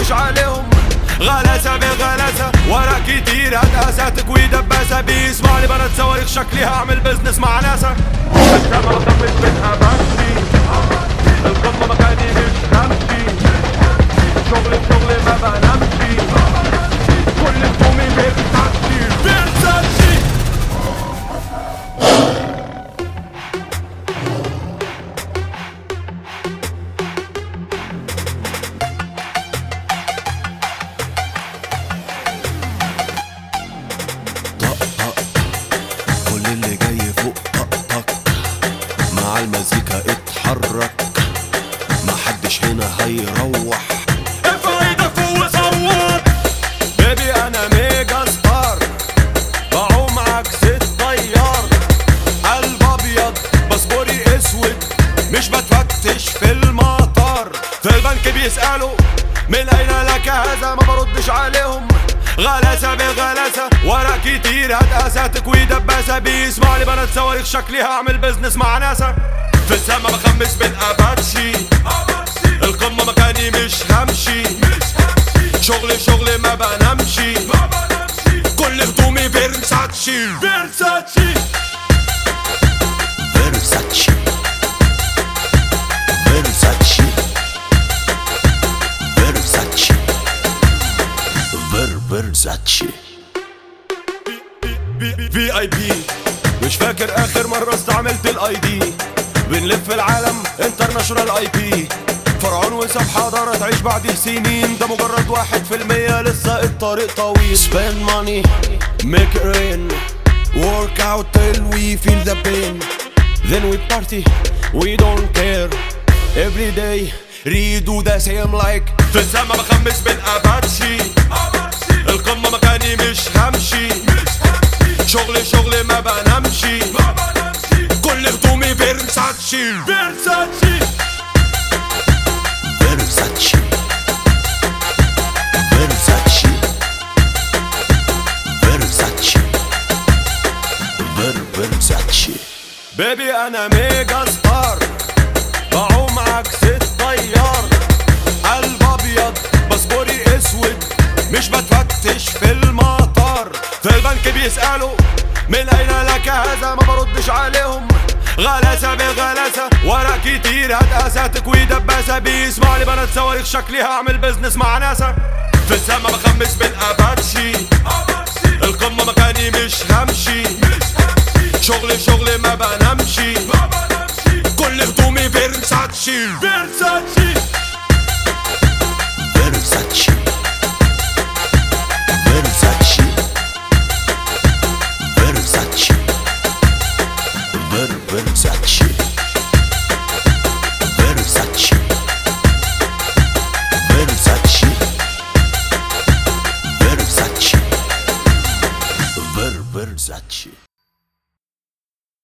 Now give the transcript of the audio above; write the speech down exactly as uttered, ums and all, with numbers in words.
بردش عليهم غلاسة بغلاسة، ورا كتير هتقاساتك ودباسة. بيسمعني بنات صواريخ شكلي هعمل بزنس مع ناسا. الشمع مخمس منها بمشي، القمة مكاني مش همشي، شغل شغل ما بنمشي، كل هدومي فيرساتشي فيرساتشي. مع المزيكا اتحرك، محدش هنا هيروح. ارفع ايدك فوق وصوت. بيبي انا ميجا ستار، بعوم عكس الطيار، قلب ابيض باسبوري اسود، مش بتفتش في المطار. في البنك بيسألوا من اين لك هذا، ما بردش عليهم غلاسة بغلاسة، ورا كتير هتقاساتك ودباسة. بيسمعني بنات صواريخ شكلي هعمل بزنس مع ناسا. في السما بخمس بالاباتشي، القمة مكاني مش همشي، شغل شغل ما بنمشي، كل هدومي فيرساتشي فيرساتشي فيرساتشي فيرساتشي فيرساتشي فير فيرساتشي في اي بي. مش فاكر اخر مرة استعملت الاي دي. بنلف العالم انترناشونال اي بي، فرعون وساب حضارة تعيش بعد سنين. ده مجرد واحد في المية، لسه الطريق طويل. Spend money, make it rain, work out till we feel the pain, then we party, we don't care, every day redo the same like. في السما بخمس بالاباتشي، القمة مكاني مش همشي، شغل شغل ما بنمشي، كل هدومي فيرساتشي فيرساتشي فيرساتشي فيرساتشي فيرساتشي فير فيرساتشي. بيبي انا ميجا ستار، بعوم عكس الطيار، قلب ابيض باسبوري اسود، مش بتفتش في المطار. في البنك بيسألوا من اين لك هذا، ما بردش عليهم غلاسة بغلاسة، ورا كتير هتقاساتك ودباسة. بيسمعني بنات صواريخ شكلي هعمل بزنس مع ناسا. في السما بخمس بالاباتشي، القمة مكاني مش همشي، شغل شغل ما بنمشي، كل هدومي فيرساتشي فيرساتشي